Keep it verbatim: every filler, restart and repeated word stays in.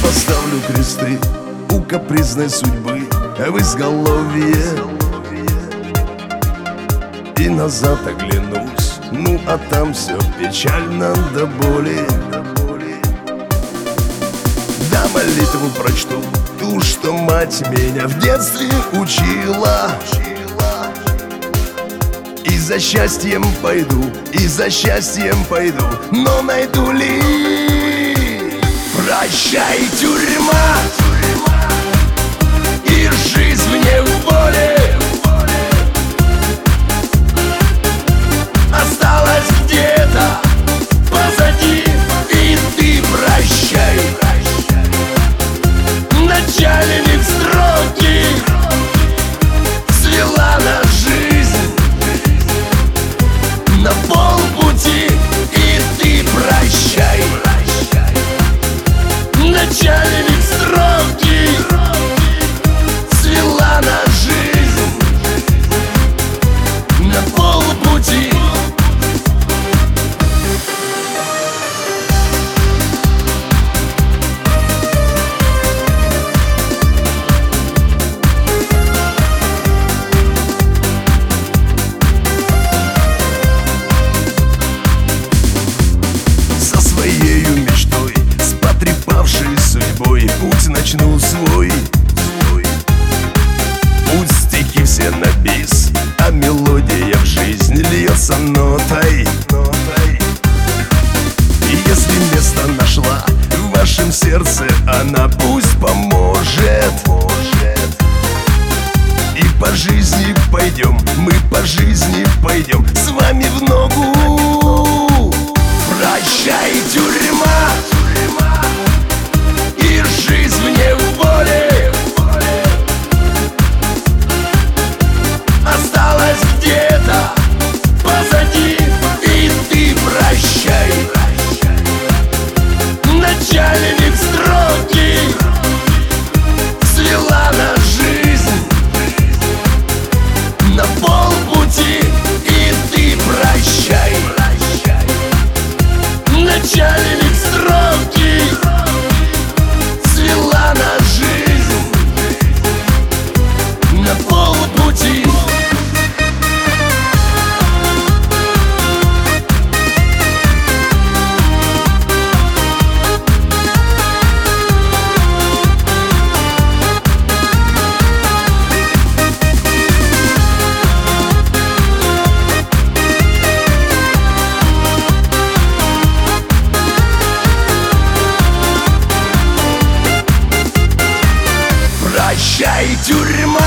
поставлю кресты у капризной судьбы в изголовье и назад оглянусь, ну а там все печально до боли. Да, молитву прочту, ту, что мать меня в детстве учила. И за счастьем пойду, и за счастьем пойду, но найду ли? Прощай, тюрьма, и жизнь мне в воле. Осталось где-то позади, и ты прощай. Начальник строгий свела на жизнь на полпути, и ты прощай. Начальник строгий свела на жизнь на полпути. Путь начну свой, путь стихи все на бис, а мелодия в жизнь льется нотой. И если место нашла в вашем сердце, она пусть поможет. И по жизни пойдем, мы по жизни пойдем с вами в ногу. Прощай, тюрьма, и жизнь мне в воле. Осталось где-то позади, и ты прощай. Начальник строгий свела на жизнь на полпути, и ты прощай. Начальник строгий свела на жизнь на полпути. Прощай, тюрьма,